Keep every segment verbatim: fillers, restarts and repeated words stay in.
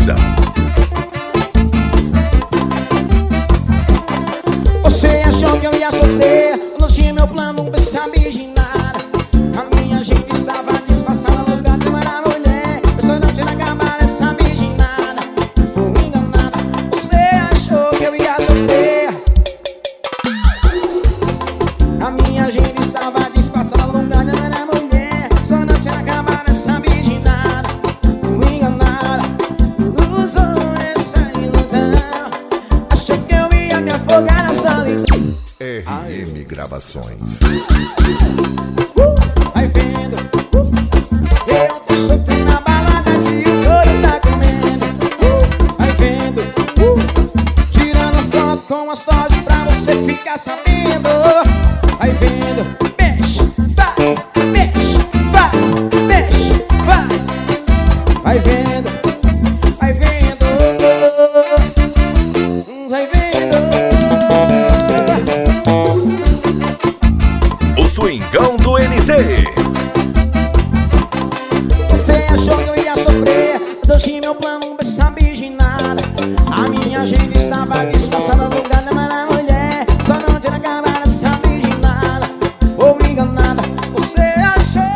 Produção. Você achou que eu ia sofrer? Eu não tinha meu plano, não sabia de nada. A minha gente estava disfarçada no lugar que eu era mulher. Pensou não tinha acabado, não sabia de nada. Fui enganada. Você achou que eu ia sofrer? A minha gente estava disfarçada no lugar que eu era mulher. Só não tinha acabado, não sabia de nada. Fui enganada. Usou essa ilusão. Achou que eu ia me afogar na solidão. R M Gravações. Uh, vai vendo, uh, eu tô solto na balada que o couro tá comendo. Uh, vai vendo, uh, tirando foto com as fotos pra você ficar sabendo. Vai vendo, mexe, vai, mexe, vai, mexe, vai. Vai vendo, vai vendo, uh, vai vendo. Swingão do N Z. Você achou que eu ia sofrer, mas eu tinha meu plano, não sabia de nada. A minha gente estava disfarçada no lugar da minha mulher. Só não tinha acabado, não sabia de nada. Ou enganada, você achou.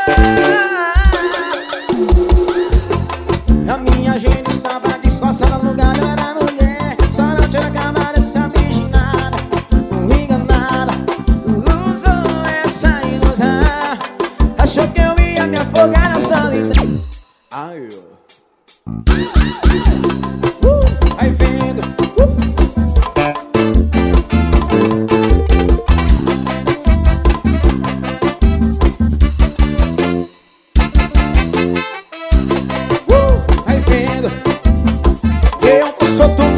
A minha gente estava disfarçada no lugar da minha mulher. Só não tinha acabado, não sabia de nada. Ou enganada. Achou que eu ia me afogar na solidão. Ai, uh, vai vendo, uh. Uh, vai vendo. Eu tô solto